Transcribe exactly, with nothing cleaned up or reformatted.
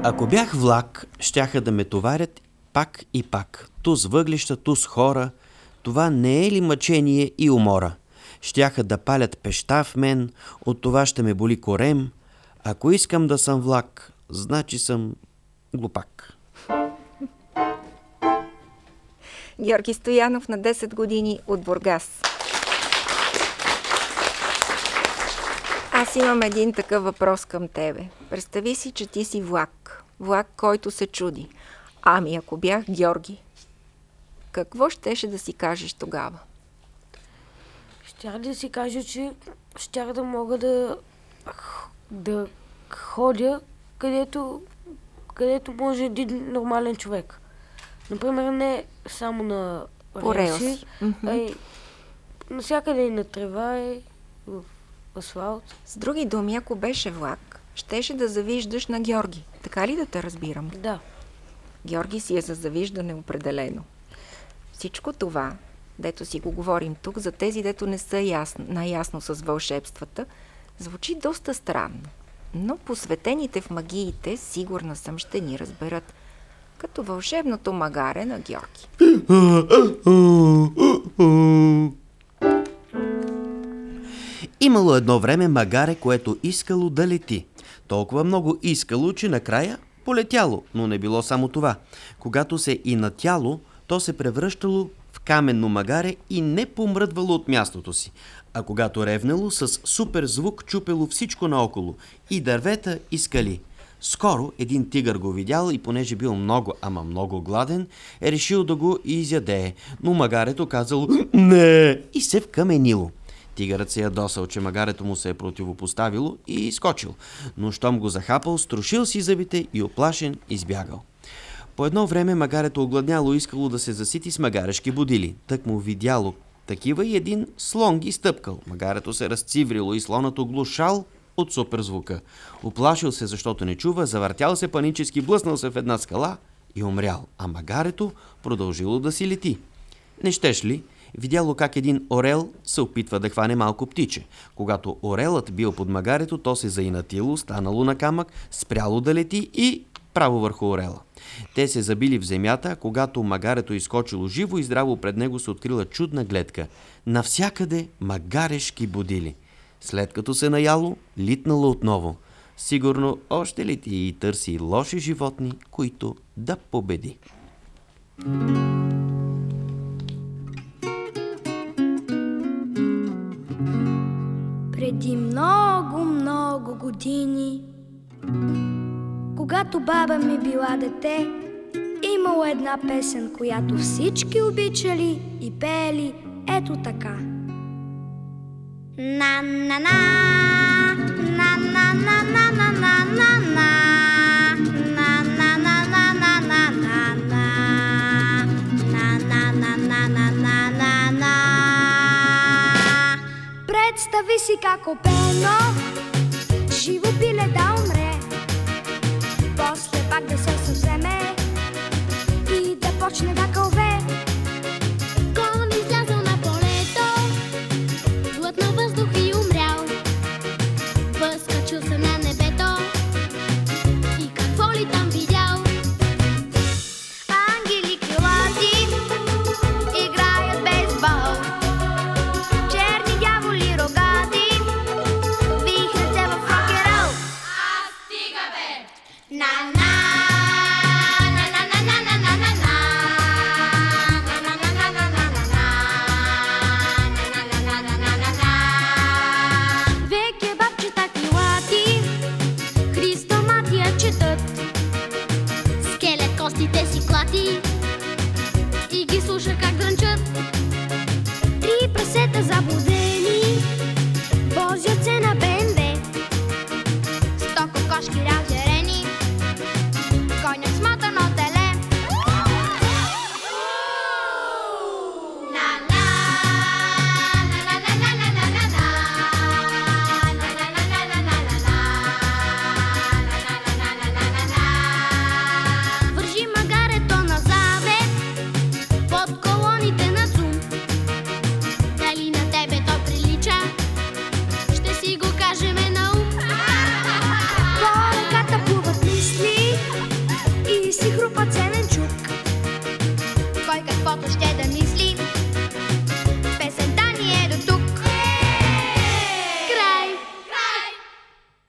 Ако бях влак, щяха да ме товарят пак и пак. Ту с въглища, ту с хора. Това не е ли мъчение и умора? Щяха да палят пеща в мен, от това ще ме боли корем. Ако искам да съм влак, значи съм глупак. Георги Стоянов на десет години от Бургас. Аз имам един такъв въпрос към тебе. Представи си, че ти си влак. Влак, който се чуди. Ами ако бях Георги, какво щеше да си кажеш тогава? Щях да си кажа, че щях да мога да, да ходя където, където може един нормален човек. Например, не само на релси, а и навсякъде и на трева, и в асфалт. С други думи, ако беше влак, щеше да завиждаш на Георги. Така ли да те разбирам? Да. Георги си е за завиждане определено. Всичко това, дето си го говорим тук, за тези, дето не са ясно, наясно с вълшебствата, звучи доста странно. Но посветените в магиите, сигурна съм, ще ни разберат. Като вълшебното магаре на Георги. Имало едно време магаре, което искало да лети. Толкова много искало, че накрая полетяло, но не било само това. Когато се и натяло, то се превръщало в каменно магаре и не помръдвало от мястото си. А когато ревнало, с супер звук чупело всичко наоколо. И дървета, и скали. Скоро един тигър го видял и понеже бил много, ама много гладен, е решил да го изядее. Но магарето казало «Не!» и се вкаменило. Тигърът се ядосал, че магарето му се е противопоставило и изскочил. Но щом го захапал, струшил си зъбите и оплашен избягал. По едно време магарето огладняло и искало да се засити с магарешки будили. Тък му видяло такива и един слон ги стъпкал. Магарето се разциврило и слонът оглушал от суперзвука. Оплашил се, защото не чува, завъртял се панически, блъснал се в една скала и умрял. А магарето продължило да си лети. Не щеш ли? Видяло как един орел се опитва да хване малко птиче. Когато орелът бил под магарето, то се заинатило, станало на камък, спряло да лети и право върху орела. Те се забили в земята, а когато магарето изскочило живо и здраво, пред него се открила чудна гледка. Навсякъде магарешки будили. След като се наяло, литнало отново. Сигурно още лети и търси лоши животни, които да победи. Преди много, много години, когато баба ми била дете, имало една песен, която всички обичали и пеели ето така. На-на-на, на-на-на-на-на-на-на, на-на-на-на-на-на-на, на-на-на-на-на-на-на. Представи си как опено живо пиле да умре, после пак да се съвземе и да почне да кълве. Кон излязъл на полето, глътнал въздух и умрял. Възкачил се на небето и какво ли там видял? Ангели крилати играят бейсбол, черни дяволи рогати вихрят се в рок-н-рол. А стига бе! На-на, на-на-на-на-на-на-на-на, на-на-на-на-на-на-на. Веке бабчета крилати Христоматия четат, Скелет костите си клати и ги слуша как дрънчат. Три прасета заблудени возят се на БМВ, сто кокошки разярени гонят смотано теле. На-на, на-на-на-на-на-на-на, на-на-на-на-на-на. Вържи магарето назад кой каквото ще да мисли.